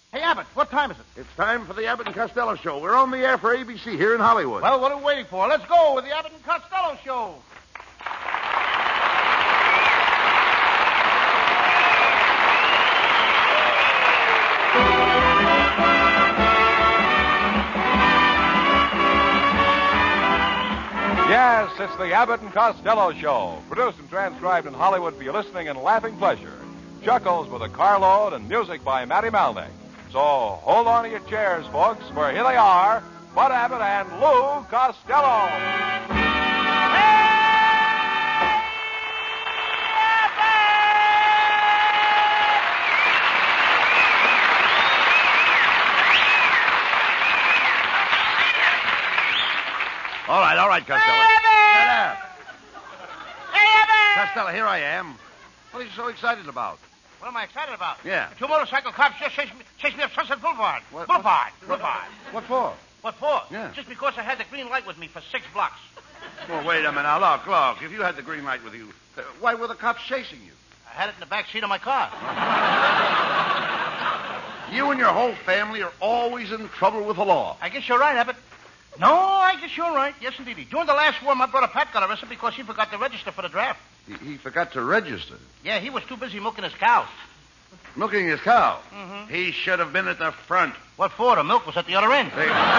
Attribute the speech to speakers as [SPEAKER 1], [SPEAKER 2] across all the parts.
[SPEAKER 1] Hey, Abbott, what time is it?
[SPEAKER 2] It's time for the Abbott and Costello Show. We're on the air for ABC here in Hollywood.
[SPEAKER 1] Well, what are we waiting for? Let's go with the Abbott and Costello Show.
[SPEAKER 3] Yes, it's the Abbott and Costello Show, produced and transcribed in Hollywood for your listening and laughing pleasure. Chuckles with a carload and music by Matty Malnick. So hold on to your chairs, folks, for here they are, Bud Abbott and Lou Costello.
[SPEAKER 2] All right, Costello.
[SPEAKER 4] Hey,
[SPEAKER 2] Shut up.
[SPEAKER 4] Hey, Abbott!
[SPEAKER 2] Costello, here I am. What are you so excited about?
[SPEAKER 1] What am I excited about?
[SPEAKER 2] Yeah.
[SPEAKER 1] Two motorcycle cops just chased me up Sunset Boulevard.
[SPEAKER 2] What?
[SPEAKER 1] Boulevard.
[SPEAKER 2] What for?
[SPEAKER 1] What for?
[SPEAKER 2] Yeah.
[SPEAKER 1] Just because I had the green light with me for 6 blocks.
[SPEAKER 2] Well, wait a minute. Now, look. If you had the green light with you, why were the cops chasing you?
[SPEAKER 1] I had it in the back seat of my car.
[SPEAKER 2] You and your whole family are always in trouble with the law.
[SPEAKER 1] I guess you're right, Abbott. No, I guess you're right. Yes, indeed. During the last war, my brother Pat got arrested because he forgot to register for the draft.
[SPEAKER 2] He forgot to register.
[SPEAKER 1] Yeah, he was too busy milking his cows.
[SPEAKER 2] Milking his cow.
[SPEAKER 1] Mm-hmm.
[SPEAKER 2] He should have been at the front.
[SPEAKER 1] What for? The milk was at the other end.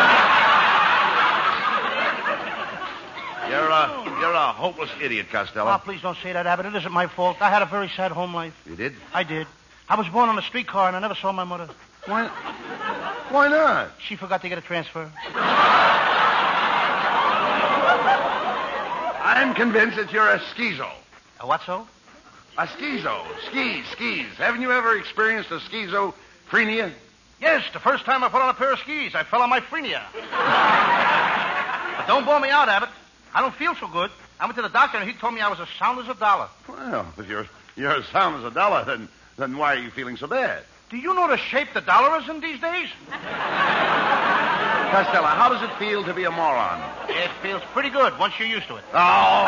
[SPEAKER 2] You're a hopeless idiot, Costello.
[SPEAKER 1] Oh, please don't say that, Abbott. It isn't my fault. I had a very sad home life.
[SPEAKER 2] You did?
[SPEAKER 1] I did. I was born on a streetcar, and I never saw my mother.
[SPEAKER 2] Why not?
[SPEAKER 1] She forgot to get a transfer.
[SPEAKER 2] I'm convinced that you're a schizo.
[SPEAKER 1] A what, so?
[SPEAKER 2] A schizo. Skis. Haven't you ever experienced a schizophrenia?
[SPEAKER 1] Yes, the first time I put on a pair of skis, I fell on my frenia. But don't bore me out, Abbott. I don't feel so good. I went to the doctor, and he told me I was as sound as a dollar.
[SPEAKER 2] Well, if you're as sound as a dollar, then why are you feeling so bad?
[SPEAKER 1] Do you know the shape the dollar is in these days?
[SPEAKER 2] Costello, how does it feel to be a moron?
[SPEAKER 1] It feels pretty good once you're used to it.
[SPEAKER 2] Oh!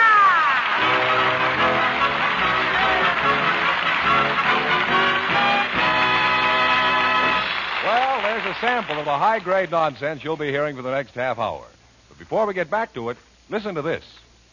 [SPEAKER 3] Well, there's a sample of the high-grade nonsense you'll be hearing for the next half hour. But before we get back to it, listen to this.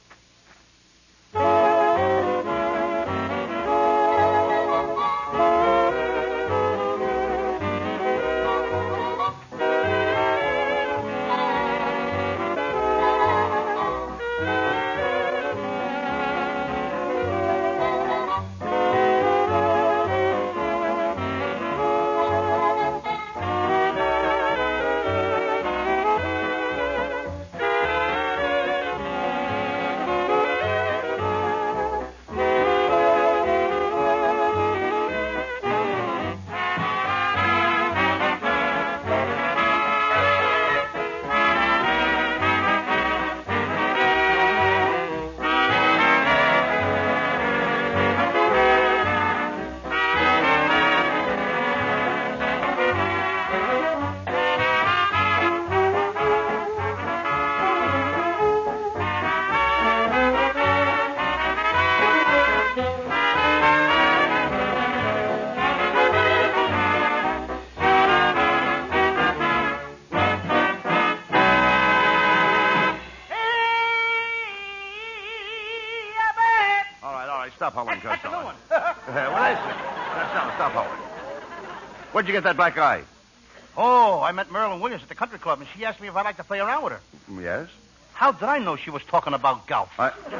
[SPEAKER 2] Stop howling,
[SPEAKER 1] That's the new
[SPEAKER 2] Costello.
[SPEAKER 1] one.
[SPEAKER 2] What is it? Stop howling. Where'd you get that black eye?
[SPEAKER 1] Oh, I met Marilyn Williams at the country club, and she asked me if I'd like to play around with her.
[SPEAKER 2] Yes?
[SPEAKER 1] How did I know she was talking about golf?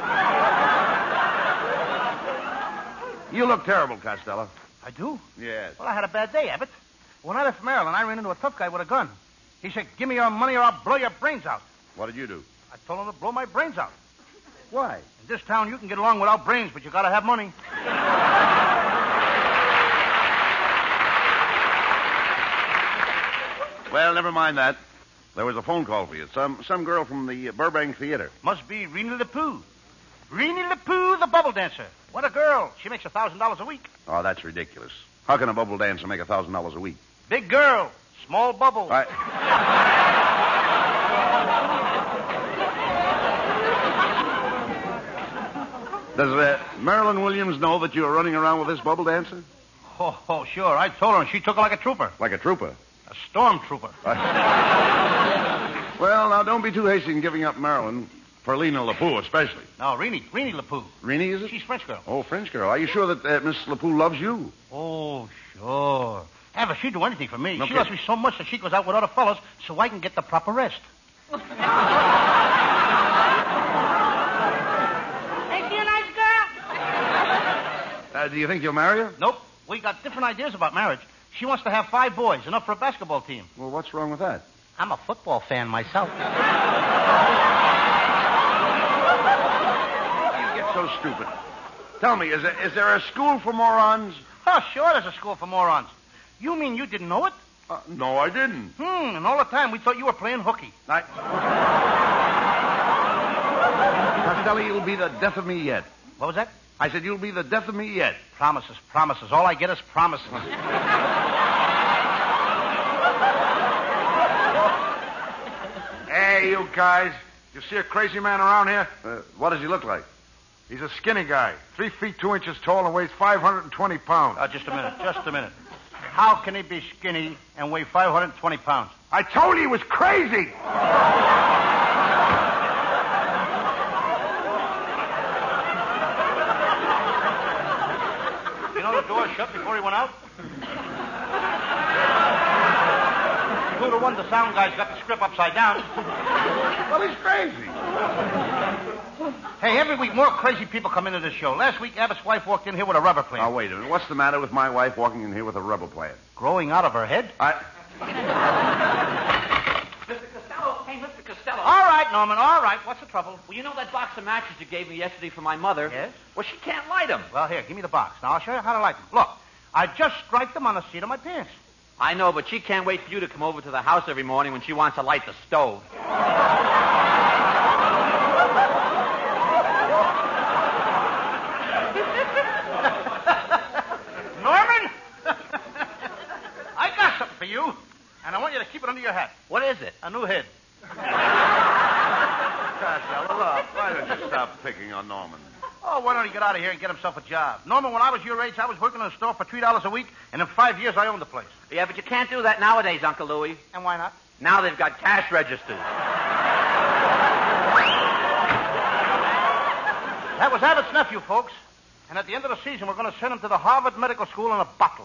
[SPEAKER 2] You look terrible, Costello.
[SPEAKER 1] I do?
[SPEAKER 2] Yes.
[SPEAKER 1] Well, I had a bad day, Abbott. When I left Maryland, I ran into a tough guy with a gun. He said, give me your money or I'll blow your brains out.
[SPEAKER 2] What did you do?
[SPEAKER 1] I told him to blow my brains out.
[SPEAKER 2] Why?
[SPEAKER 1] In this town, you can get along without brains, but you gotta have money.
[SPEAKER 2] Well, never mind that. There was a phone call for you. Some girl from the Burbank Theater.
[SPEAKER 1] Must be Reenie the Pooh. Reenie the Pooh, the bubble dancer. What a girl. She makes $1,000 a week.
[SPEAKER 2] Oh, that's ridiculous. How can a bubble dancer make $1,000 a week?
[SPEAKER 1] Big girl. Small bubble.
[SPEAKER 2] Does Marilyn Williams know that you're running around with this bubble dancer?
[SPEAKER 1] Oh, sure. I told her, and she took it like a trooper.
[SPEAKER 2] Like a trooper.
[SPEAKER 1] A stormtrooper.
[SPEAKER 2] Well, now, don't be too hasty in giving up Marilyn for Lena LaPoo, especially.
[SPEAKER 1] No, Renee LaPoo.
[SPEAKER 2] Renee, is it?
[SPEAKER 1] She's French girl.
[SPEAKER 2] Oh, French girl. Are you sure that Miss LaPoo loves you?
[SPEAKER 1] Oh, sure. Ever, she'd do anything for me.
[SPEAKER 2] No
[SPEAKER 1] She
[SPEAKER 2] kidding.
[SPEAKER 1] loves me so much that she goes out with other fellows so I can get the proper rest.
[SPEAKER 4] Ain't she a nice girl?
[SPEAKER 2] Do you think you'll marry her?
[SPEAKER 1] Nope. We got different ideas about marriage. She wants to have 5 boys, enough for a basketball team.
[SPEAKER 2] Well, what's wrong with that?
[SPEAKER 1] I'm a football fan myself.
[SPEAKER 2] You get so stupid. Tell me, is there a school for morons?
[SPEAKER 1] Oh, sure there's a school for morons. You mean you didn't know it?
[SPEAKER 2] No, I didn't.
[SPEAKER 1] And all the time we thought you were playing hooky.
[SPEAKER 2] Costello, you'll be the death of me yet.
[SPEAKER 1] What was that?
[SPEAKER 2] I said you'll be the death of me yet.
[SPEAKER 1] Promises. All I get is promises.
[SPEAKER 5] Hey, you guys. You see a crazy man around here?
[SPEAKER 2] What does he look like?
[SPEAKER 5] He's a skinny guy. 3 feet 2 inches tall and weighs 520 pounds.
[SPEAKER 1] Just a minute. How can he be skinny and weigh 520 pounds?
[SPEAKER 5] I told you he was crazy.
[SPEAKER 1] You know the door shut before he went out? 2 to 1, the sound guy's got the script upside down.
[SPEAKER 2] Well, he's crazy.
[SPEAKER 1] Hey, every week more crazy people come into this show. Last week, Abbott's wife walked in here with a rubber plant.
[SPEAKER 2] Now, wait a minute. What's the matter with my wife walking in here with a rubber plant?
[SPEAKER 1] Growing out of her head?
[SPEAKER 4] Mr. Costello. Hey, Mr. Costello.
[SPEAKER 1] All right, Norman, all right. What's the trouble?
[SPEAKER 4] Well, you know that box of matches you gave me yesterday for my mother?
[SPEAKER 1] Yes?
[SPEAKER 4] Well, she can't light them.
[SPEAKER 1] Well, here, give me the box. Now, I'll show you how to light them. Look, I just strike them on the seat of my pants.
[SPEAKER 4] I know, but she can't wait for you to come over to the house every morning when she wants to light the stove.
[SPEAKER 1] Norman? I got something for you, and I want you to keep it under your hat.
[SPEAKER 4] What is it?
[SPEAKER 1] A new head.
[SPEAKER 2] Costello, look, why don't you stop picking on Norman?
[SPEAKER 1] Oh, why don't he get out of here and get himself a job? Norman, when I was your age, I was working in a store for $3 a week, and in 5 years, I owned the place.
[SPEAKER 4] Yeah, but you can't do that nowadays, Uncle Louie.
[SPEAKER 1] And why not?
[SPEAKER 4] Now they've got cash registers.
[SPEAKER 1] That was Abbott's nephew, folks. And at the end of the season, we're going to send him to the Harvard Medical School in a bottle.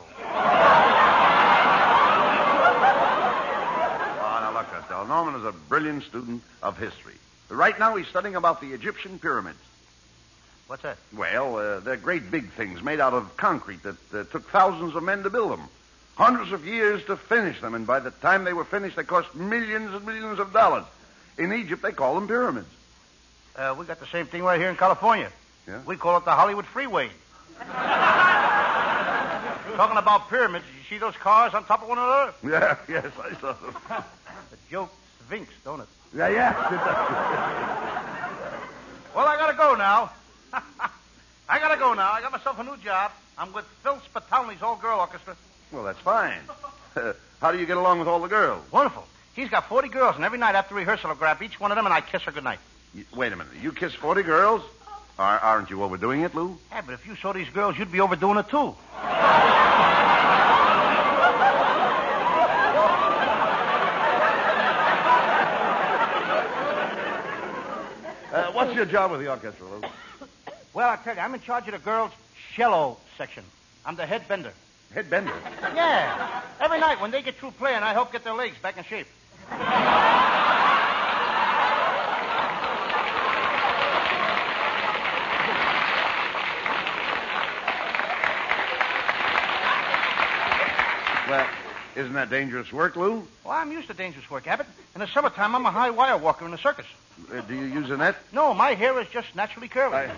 [SPEAKER 2] Oh, now look, Costello. Norman is a brilliant student of history. Right now, he's studying about the Egyptian pyramids.
[SPEAKER 1] What's that?
[SPEAKER 2] Well, they're great big things made out of concrete that took thousands of men to build them. Hundreds of years to finish them, and by the time they were finished, they cost millions and millions of dollars. In Egypt, they call them pyramids.
[SPEAKER 1] We got the same thing right here in California.
[SPEAKER 2] Yeah?
[SPEAKER 1] We call it the Hollywood Freeway. Talking about pyramids, you see those cars on top of one another?
[SPEAKER 2] Yeah, yes, I saw them.
[SPEAKER 1] The joke stinks, don't it?
[SPEAKER 2] Yeah.
[SPEAKER 1] Well, I gotta go now. I got myself a new job. I'm with Phil Spitalny's all-girl orchestra.
[SPEAKER 2] Well, that's fine. How do you get along with all the girls?
[SPEAKER 1] Wonderful. He's got 40 girls, and every night after rehearsal, I'll grab each one of them and I kiss her goodnight.
[SPEAKER 2] Wait a minute. You kiss 40 girls? Aren't you overdoing it, Lou?
[SPEAKER 1] Yeah, but if you saw these girls, you'd be overdoing it, too.
[SPEAKER 2] What's your job with the orchestra, Lou?
[SPEAKER 1] Well, I tell you, I'm in charge of the girls' cello section. I'm the head bender.
[SPEAKER 2] Head bender.
[SPEAKER 1] Yeah. Every night when they get through playing, I help get their legs back in shape.
[SPEAKER 2] Well, isn't that dangerous work, Lou?
[SPEAKER 1] Well, I'm used to dangerous work, Abbott. In the summertime, I'm a high wire walker in the circus.
[SPEAKER 2] Do you use a net?
[SPEAKER 1] No, my hair is just naturally curly.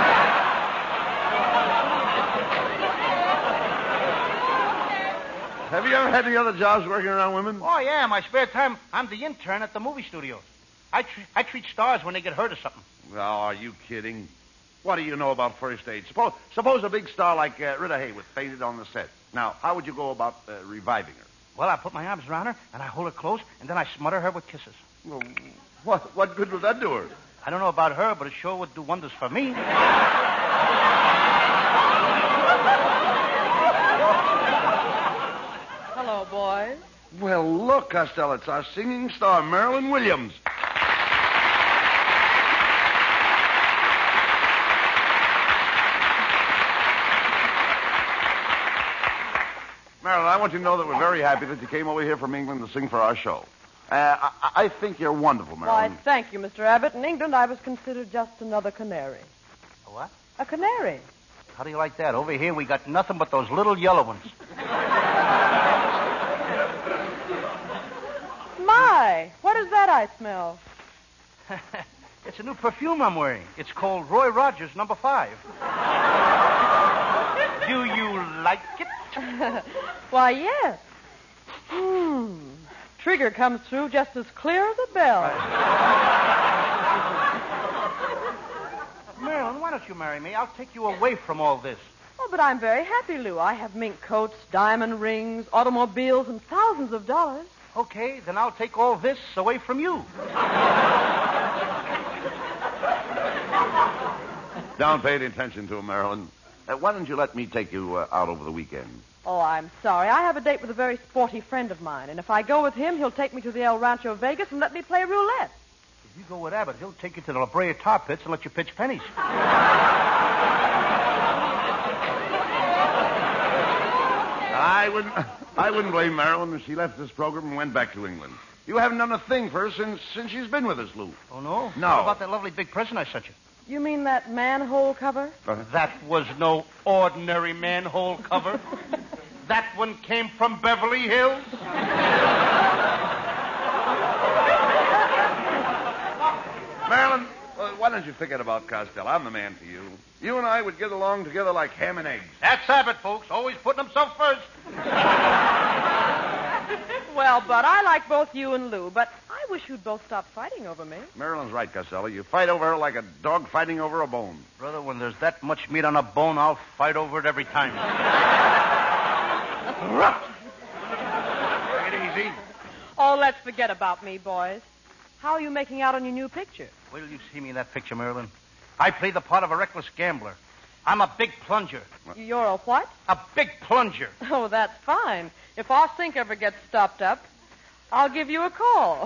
[SPEAKER 2] Have you ever had any other jobs working around women?
[SPEAKER 1] Oh, yeah. In my spare time, I'm the intern at the movie studios. I treat stars when they get hurt or something.
[SPEAKER 2] Oh, are you kidding? What do you know about first aid? Suppose a big star like Rita Hayworth fainted on the set. Now, how would you go about reviving her?
[SPEAKER 1] Well, I put my arms around her, and I hold her close, and then I smother her with kisses.
[SPEAKER 2] Well, what good would that do her?
[SPEAKER 1] I don't know about her, but it sure would do wonders for me.
[SPEAKER 6] show, boys.
[SPEAKER 2] Well, look, Costello, it's our singing star, Marilyn Williams. Marilyn, I want you to know that we're very happy that you came over here from England to sing for our show. I think you're wonderful,
[SPEAKER 6] Why,
[SPEAKER 2] Marilyn.
[SPEAKER 6] thank you, Mr. Abbott. In England, I was considered just another canary.
[SPEAKER 1] A what?
[SPEAKER 6] A canary.
[SPEAKER 1] How do you like that? Over here, we got nothing but those little yellow ones.
[SPEAKER 6] My, what is that I smell?
[SPEAKER 1] It's a new perfume I'm wearing. It's called Roy Rogers No. 5. Do you like it?
[SPEAKER 6] Why, yes. Trigger comes through just as clear as a bell.
[SPEAKER 1] Marilyn, why don't you marry me? I'll take you away from all this.
[SPEAKER 6] Oh, but I'm very happy, Lou. I have mink coats, diamond rings, automobiles, and thousands of dollars.
[SPEAKER 1] Okay, then I'll take all this away from you.
[SPEAKER 2] Don't pay any attention to him, Marilyn. Why don't you let me take you out over the weekend?
[SPEAKER 6] Oh, I'm sorry. I have a date with a very sporty friend of mine, and if I go with him, he'll take me to the El Rancho Vegas and let me play roulette.
[SPEAKER 1] If you go with Abbott, he'll take you to the La Brea Tar Pits and let you pitch pennies.
[SPEAKER 2] I wouldn't blame Marilyn if she left this program and went back to England. You haven't done a thing for her since she's been with us, Lou.
[SPEAKER 1] Oh, no?
[SPEAKER 2] No.
[SPEAKER 1] What about that lovely big present I sent you?
[SPEAKER 6] You mean that manhole cover?
[SPEAKER 1] That was no ordinary manhole cover. That one came from Beverly Hills.
[SPEAKER 2] Marilyn, why don't you forget about Costello? I'm the man for you. You and I would get along together like ham and eggs.
[SPEAKER 1] That's Abbott, folks. Always putting himself first.
[SPEAKER 6] Well, Bud, I like both you and Lou, but I wish you'd both stop fighting over me.
[SPEAKER 2] Marilyn's right, Costello. You fight over her like a dog fighting over a bone.
[SPEAKER 1] Brother, when there's that much meat on a bone, I'll fight over it every time.
[SPEAKER 2] Take it easy.
[SPEAKER 6] Oh, let's forget about me, boys. How are you making out on your new picture?
[SPEAKER 1] Wait till you see me in that picture, Marilyn. I play the part of a reckless gambler. I'm a big plunger.
[SPEAKER 6] You're a what?
[SPEAKER 1] A big plunger.
[SPEAKER 6] Oh, that's fine. If our sink ever gets stopped up, I'll give you a call.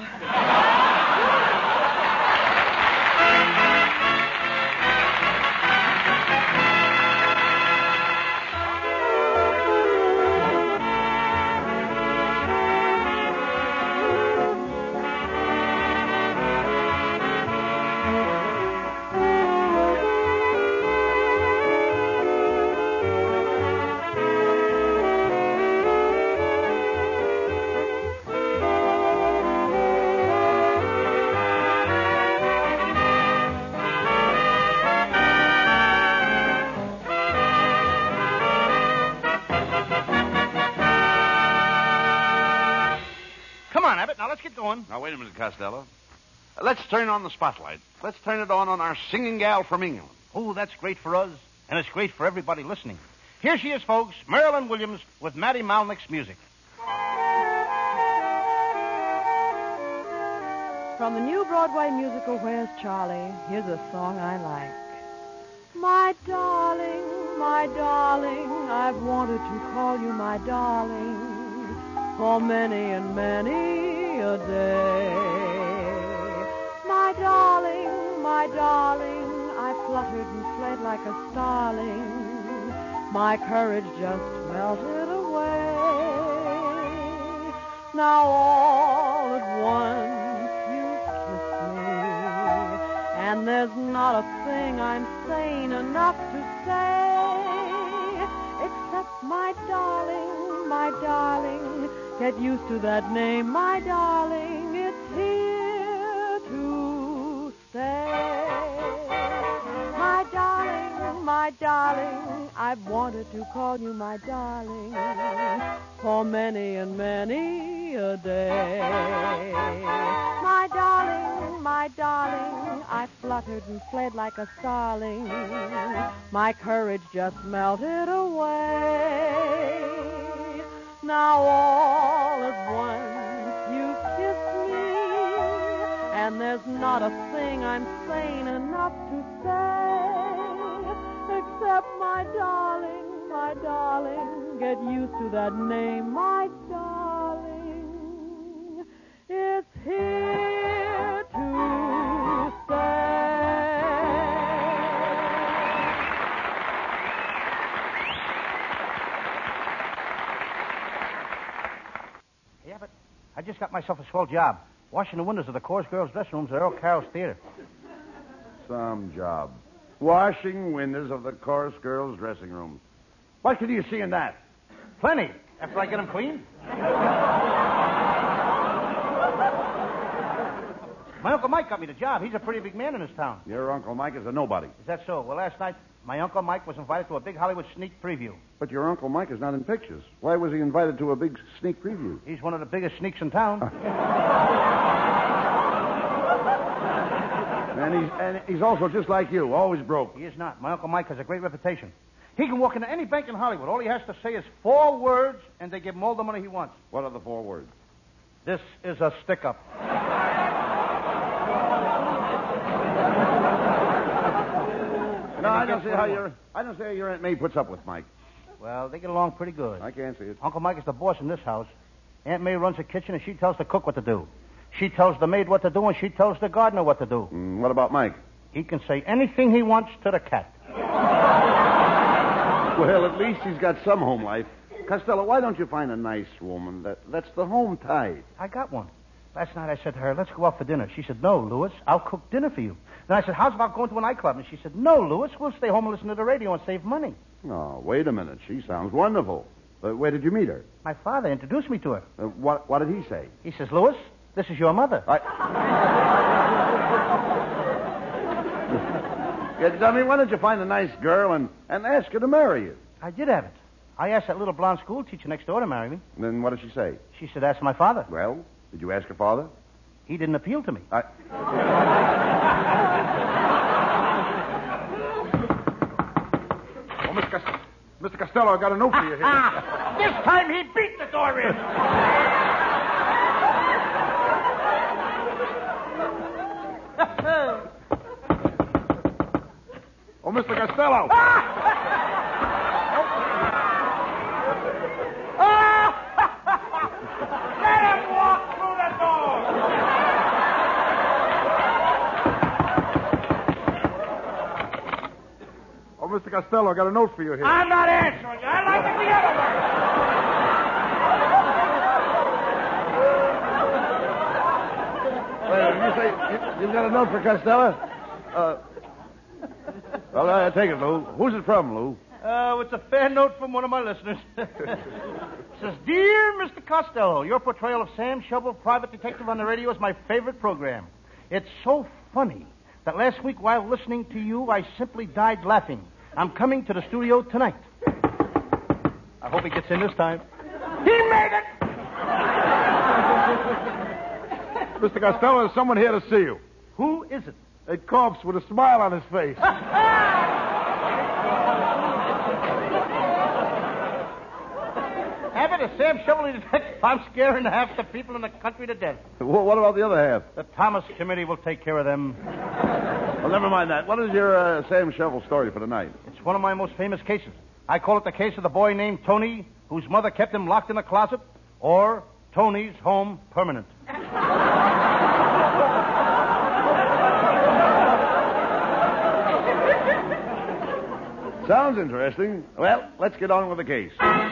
[SPEAKER 1] Now, let's get going.
[SPEAKER 2] Now, wait a minute, Costello. Let's turn on the spotlight. Let's turn it on our singing gal from England.
[SPEAKER 1] Oh, that's great for us, and it's great for everybody listening. Here she is, folks, Marilyn Williams with Matty Malnick's music.
[SPEAKER 6] From the new Broadway musical, Where's Charlie? Here's a song I like. My darling, I've wanted to call you my darling for many and many a day. My darling, I fluttered and fled like a starling. My courage just melted away. Now all at once you kiss me, and there's not a thing I'm sane enough to say, except my darling, get used to that name, my darling, it's here to stay. My darling, I've wanted to call you my darling for many and many a day. My darling, I fluttered and fled like a starling. My courage just melted away. Now all at once you kiss me, and there's not a thing I'm sane enough to say, except my darling, get used to that name, my darling.
[SPEAKER 1] I just got myself a swell job. Washing the windows of the chorus girls' dressing rooms at Earl Carroll's theater.
[SPEAKER 2] Some job. Washing windows of the chorus girls' dressing rooms. What could you see in that?
[SPEAKER 1] Plenty. After I get them clean. My Uncle Mike got me the job. He's a pretty big man in this town.
[SPEAKER 2] Your Uncle Mike is a nobody.
[SPEAKER 1] Is that so? Well, last night, my Uncle Mike was invited to a big Hollywood sneak preview.
[SPEAKER 2] But your Uncle Mike is not in pictures. Why was he invited to a big sneak preview?
[SPEAKER 1] He's one of the biggest sneaks in town.
[SPEAKER 2] And he's also just like you, always broke.
[SPEAKER 1] He is not. My Uncle Mike has a great reputation. He can walk into any bank in Hollywood. All he has to say is 4 words, and they give him all the money he wants.
[SPEAKER 2] What are the 4 words?
[SPEAKER 1] This is a stick-up.
[SPEAKER 2] No, I don't see how your Aunt May puts up with Mike.
[SPEAKER 1] Well, they get along pretty good.
[SPEAKER 2] I can't see it.
[SPEAKER 1] Uncle Mike is the boss in this house. Aunt May runs the kitchen, and she tells the cook what to do. She tells the maid what to do, and she tells the gardener what to do.
[SPEAKER 2] What about Mike?
[SPEAKER 1] He can say anything he wants to the cat.
[SPEAKER 2] Well, at least he's got some home life. Costello, why don't you find a nice woman? That's the home type.
[SPEAKER 1] I got one. Last night I said to her, let's go out for dinner. She said, no, Louis, I'll cook dinner for you. Then I said, how's about going to a nightclub? And she said, no, Louis, we'll stay home and listen to the radio and save money.
[SPEAKER 2] Oh, wait a minute. She sounds wonderful. Where did you meet her?
[SPEAKER 1] My father introduced me to her.
[SPEAKER 2] What did he say?
[SPEAKER 1] He says, Louis, this is your mother.
[SPEAKER 2] Yeah, dummy, why don't you find a nice girl and ask her to marry you?
[SPEAKER 1] I did have it. I asked that little blonde school teacher next door to marry me.
[SPEAKER 2] Then what did she say?
[SPEAKER 1] She said, ask my father.
[SPEAKER 2] Well, did you ask her father?
[SPEAKER 1] He didn't appeal to me.
[SPEAKER 2] Oh,
[SPEAKER 5] Mr. Costello, I got a note for you here.
[SPEAKER 1] This time he beat the door in.
[SPEAKER 5] Oh, Mr. Costello.
[SPEAKER 1] Let him walk through the door.
[SPEAKER 5] Oh, Mr. Costello, I got a note for you here.
[SPEAKER 1] I'm not answering you. I'd like it the other way.
[SPEAKER 2] Wait, you say you've got a note for Costello? Well, I take it, Lou. Who's it from, Lou?
[SPEAKER 1] It's a fan note from one of my listeners. It says, Dear Mr. Costello, your portrayal of Sam Shovel, private detective on the radio, is my favorite program. It's so funny that last week while listening to you, I simply died laughing. I'm coming to the studio tonight. I hope he gets in this time. He made it!
[SPEAKER 5] Mr. Costello, there's someone here to see you.
[SPEAKER 1] Who is it?
[SPEAKER 5] A corpse with a smile on his face.
[SPEAKER 1] Have it a Sam Shovel detective. I'm scaring half the people in the country to death.
[SPEAKER 2] What about the other half?
[SPEAKER 1] The Thomas Committee will take care of them.
[SPEAKER 2] Well, never mind that. What is your Sam Shovel story for tonight?
[SPEAKER 1] It's one of my most famous cases. I call it the case of the boy named Tony, whose mother kept him locked in a closet, or Tony's Home Permanent.
[SPEAKER 2] Sounds interesting. Well, let's get on with the case.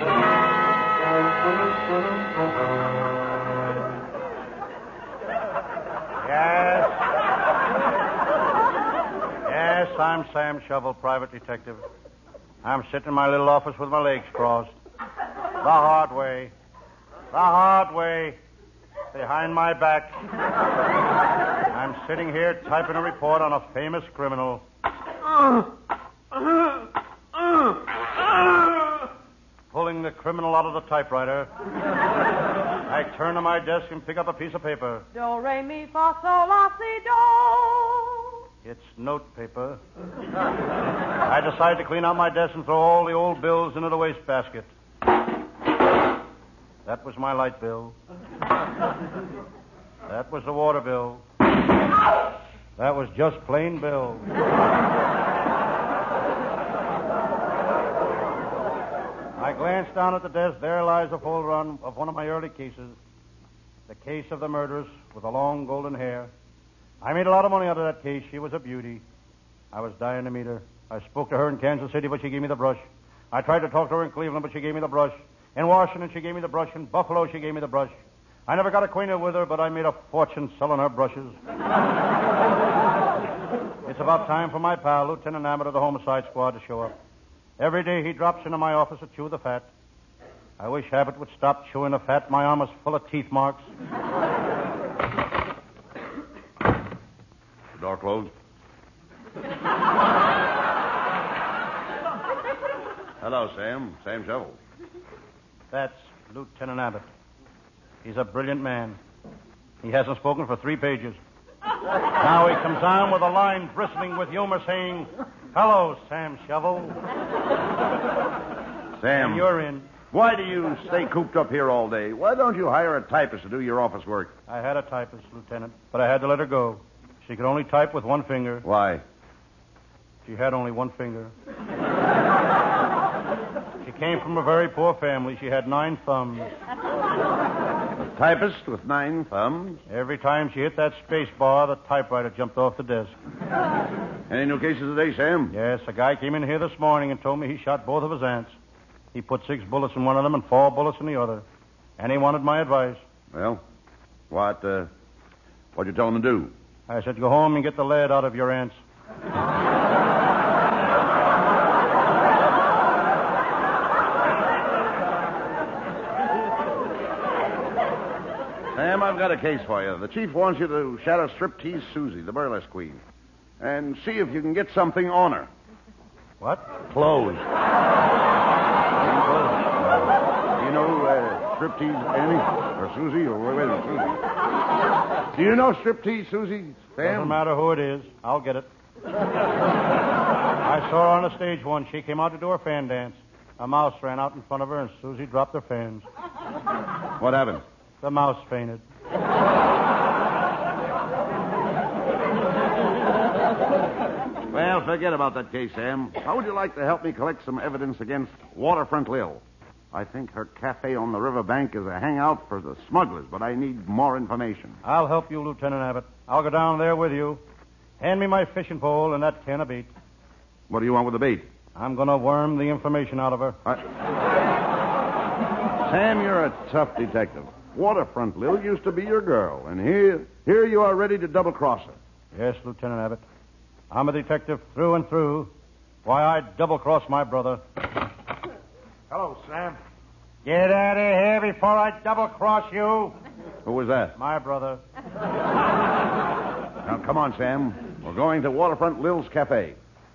[SPEAKER 1] Yes, I'm Sam Shovel, private detective. I'm sitting in my little office with my legs crossed. The hard way. The hard way. Behind my back. I'm sitting here typing a report on a famous criminal. Pulling the criminal out of the typewriter. I turn to my desk and pick up a piece of paper.
[SPEAKER 6] Do, re, mi, fa, sol, la, si, do.
[SPEAKER 1] It's note paper. I decide to clean out my desk and throw all the old bills into the wastebasket. That was my light bill. That was the water bill. That was just plain bill. I glanced down at the desk. There lies a full run of one of my early cases. The case of the murderess with the long golden hair. I made a lot of money out of that case. She was a beauty. I was dying to meet her. I spoke to her in Kansas City, but she gave me the brush. I tried to talk to her in Cleveland, but she gave me the brush. In Washington, she gave me the brush. In Buffalo, she gave me the brush. I never got acquainted with her, but I made a fortune selling her brushes. It's about time for my pal, Lieutenant Abbott of the Homicide Squad, to show up. Every day he drops into my office to chew the fat. I wish Abbott would stop chewing the fat. My arm is full of teeth marks.
[SPEAKER 2] The door closed. Hello, Sam. Sam Shovel.
[SPEAKER 1] That's Lieutenant Abbott. He's a brilliant man. He hasn't spoken for 3 pages. Now he comes on with a line bristling with humor saying, "Hello, Sam Shovel."
[SPEAKER 2] Sam.
[SPEAKER 1] And you're in.
[SPEAKER 2] Why do you stay cooped up here all day? Why don't you hire a typist to do your office work?
[SPEAKER 1] I had a typist, Lieutenant, but I had to let her go. She could only type with one finger.
[SPEAKER 2] Why?
[SPEAKER 1] She had only one finger. She came from a very poor family. She had 9 thumbs.
[SPEAKER 2] A typist with 9 thumbs?
[SPEAKER 1] Every time she hit that space bar, the typewriter jumped off the desk.
[SPEAKER 2] Any new cases today, Sam?
[SPEAKER 1] Yes, a guy came in here this morning and told me he shot both of his aunts. He put 6 bullets in one of them and 4 bullets in the other. And he wanted my advice.
[SPEAKER 2] Well, what'd you tell him to do?
[SPEAKER 1] I said, go home and get the lead out of your aunts.
[SPEAKER 2] Sam, I've got a case for you. The chief wants you to shadow Striptease Susie, the burlesque queen, and see if you can get something on her.
[SPEAKER 1] What?
[SPEAKER 2] Clothes. You know Striptease Annie? Or Susie? Or wait a minute, Susie. Do you know Striptease Susie, Sam?
[SPEAKER 1] Doesn't matter who it is. I'll get it. I saw her on the stage once. She came out to do her fan dance. A mouse ran out in front of her, and Susie dropped her fans.
[SPEAKER 2] What happened?
[SPEAKER 1] The mouse fainted.
[SPEAKER 2] Well, forget about that case, Sam. How would you like to help me collect some evidence against Waterfront Lil? I think her cafe on the riverbank is a hangout for the smugglers, but I need more information.
[SPEAKER 1] I'll help you, Lieutenant Abbott. I'll go down there with you. Hand me my fishing pole and that can of bait.
[SPEAKER 2] What do you want with the bait?
[SPEAKER 1] I'm going to worm the information out of her.
[SPEAKER 2] Sam, you're a tough detective. Waterfront Lil used to be your girl, and here you are ready to double-cross her.
[SPEAKER 1] Yes, Lieutenant Abbott. I'm a detective through and through. Why, I'd double-cross my brother.
[SPEAKER 5] Hello, Sam.
[SPEAKER 1] Get out of here before I double-cross you.
[SPEAKER 2] Who was that?
[SPEAKER 1] My brother.
[SPEAKER 2] Now, come on, Sam. We're going to Waterfront Lil's Cafe.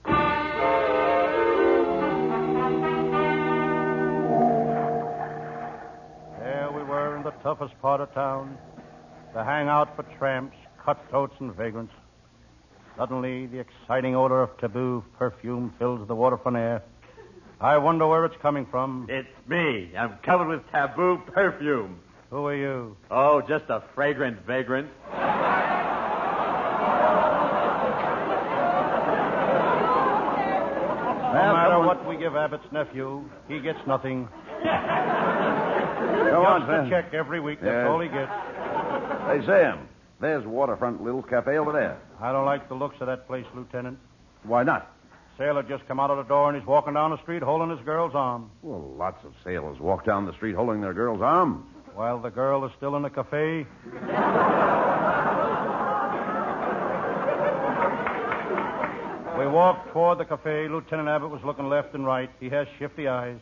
[SPEAKER 1] There we were in the toughest part of town, the hangout for tramps, cutthroats, and vagrants. Suddenly, the exciting odor of taboo perfume fills the waterfront air. I wonder where it's coming from.
[SPEAKER 4] It's me. I'm covered with taboo perfume.
[SPEAKER 1] Who are you?
[SPEAKER 4] Oh, just a fragrant vagrant.
[SPEAKER 1] No matter what we give Abbott's nephew, he gets nothing.
[SPEAKER 2] Come on,
[SPEAKER 1] Just a
[SPEAKER 2] Sam.
[SPEAKER 1] check every week. That's
[SPEAKER 2] Yes.
[SPEAKER 1] all he gets.
[SPEAKER 2] Hey, Sam, there's Waterfront Lil's Cafe over there.
[SPEAKER 1] I don't like the looks of that place, Lieutenant.
[SPEAKER 2] Why not?
[SPEAKER 1] Sailor just come out of the door and he's walking down the street holding his girl's arm.
[SPEAKER 2] Well, lots of sailors walk down the street holding their girl's arm.
[SPEAKER 1] While the girl is still in the cafe. We walked toward the cafe. Lieutenant Abbott was looking left and right. He has shifty eyes.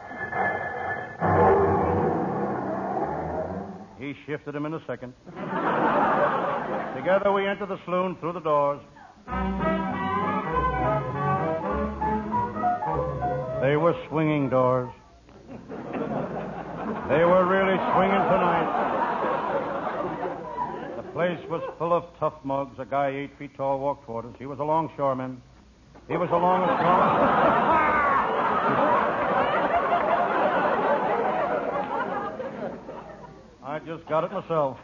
[SPEAKER 1] He shifted him in a second. Together we entered the saloon through the doors. They were swinging doors. They were really swinging tonight. The place was full of tough mugs. A guy 8 feet tall walked toward us. He was a longshoreman. He was the longest I just got it myself.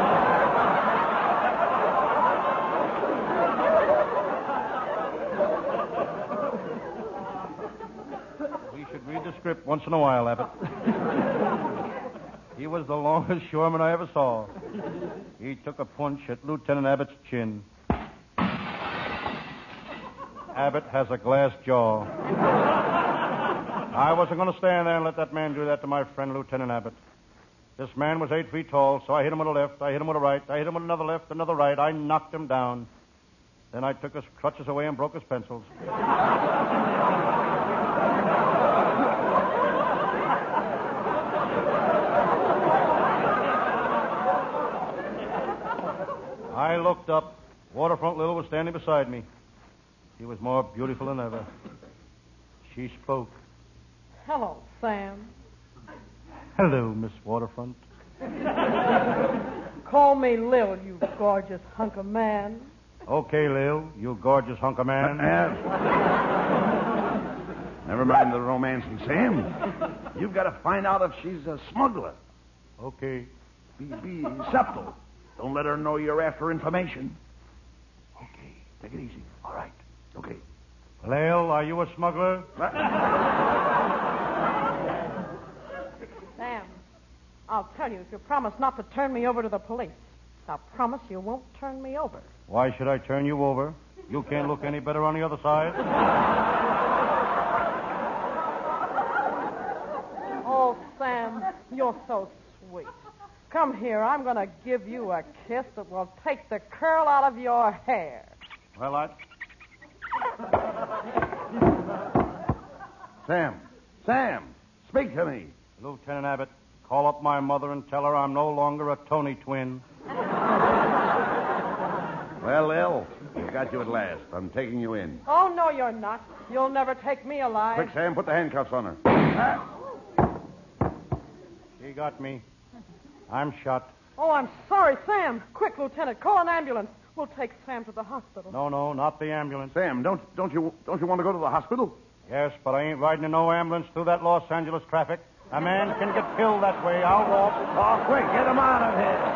[SPEAKER 1] We should read the script once in a while, Abbott. He was the longest shoreman I ever saw. He took a punch at Lieutenant Abbott's chin. Abbott has a glass jaw. I wasn't going to stand there and let that man do that to my friend Lieutenant Abbott. This man was 8 feet tall, so I hit him with a left, I hit him with a right, I hit him with another left, another right. I knocked him down. Then I took his crutches away and broke his pencils. I looked up. Waterfront Lil was standing beside me. She was more beautiful than ever. She spoke.
[SPEAKER 6] Hello, Sam.
[SPEAKER 1] Hello, Miss Waterfront.
[SPEAKER 6] Call me Lil, you gorgeous hunk of man.
[SPEAKER 1] Okay, Lil, you gorgeous hunk of man.
[SPEAKER 2] Never mind the romancing, Sam. You've got to find out if she's a smuggler.
[SPEAKER 1] Okay.
[SPEAKER 2] Be subtle. Don't let her know you're after information. Okay, take it easy. All right. Okay.
[SPEAKER 1] Lil, are you a smuggler?
[SPEAKER 6] Sam, I'll tell you if you promise not to turn me over to the police. Now, promise you won't turn me over.
[SPEAKER 1] Why should I turn you over? You can't look any better on the other side.
[SPEAKER 6] Oh, Sam, you're so sweet. Come here. I'm going to give you a kiss that will take the curl out of your hair.
[SPEAKER 1] Well,
[SPEAKER 2] Sam, speak to me.
[SPEAKER 1] Lieutenant Abbott, call up my mother and tell her I'm no longer a Tony twin.
[SPEAKER 2] Well, Lil, I got you at last. I'm taking you in.
[SPEAKER 6] Oh, no, you're not. You'll never take me alive.
[SPEAKER 2] Quick, Sam, put the handcuffs on her.
[SPEAKER 1] She got me. I'm shot.
[SPEAKER 6] Oh, I'm sorry, Sam. Quick, Lieutenant, call an ambulance. We'll take Sam to the hospital.
[SPEAKER 1] No, not the ambulance.
[SPEAKER 2] Sam, don't you want to go to the hospital?
[SPEAKER 1] Yes, but I ain't riding in no ambulance through that Los Angeles traffic. A man can get killed that way. I'll walk.
[SPEAKER 2] Oh, quick, get him out of here.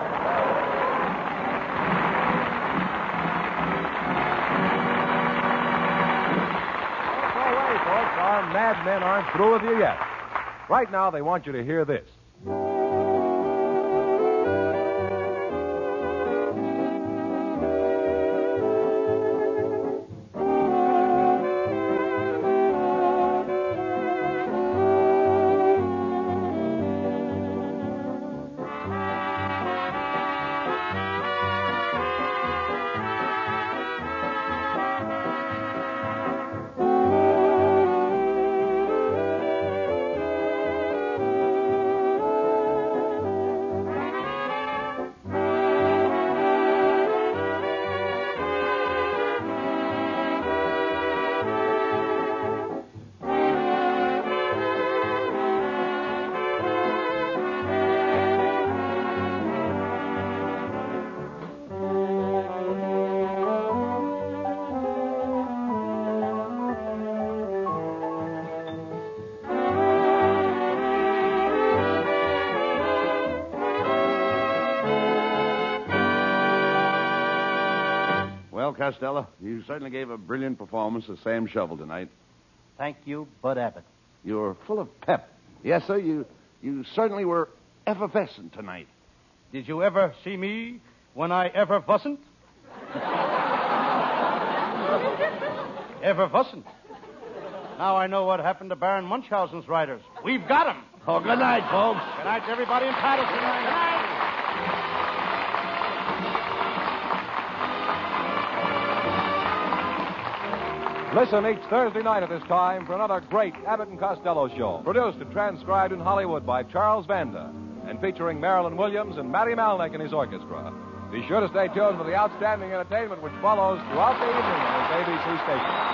[SPEAKER 3] Don't worry, folks. Our madmen aren't through with you yet. Right now, they want you to hear this.
[SPEAKER 2] Well, Costello, you certainly gave a brilliant performance as Sam Shovel tonight.
[SPEAKER 1] Thank you, Bud Abbott.
[SPEAKER 2] You're full of pep. Yes, sir, you certainly were effervescent tonight.
[SPEAKER 1] Did you ever see me when I ever wasn't? Ever wasn't. Now I know what happened to Baron Munchausen's riders. We've got them.
[SPEAKER 2] Oh, good night, folks.
[SPEAKER 1] Good night to everybody in Patterson. Good night.
[SPEAKER 3] Listen each Thursday night at this time for another great Abbott and Costello show, produced and transcribed in Hollywood by Charles Vanda, and featuring Marilyn Williams and Matty Malnick and his orchestra. Be sure to stay tuned for the outstanding entertainment which follows throughout the evening on this ABC station.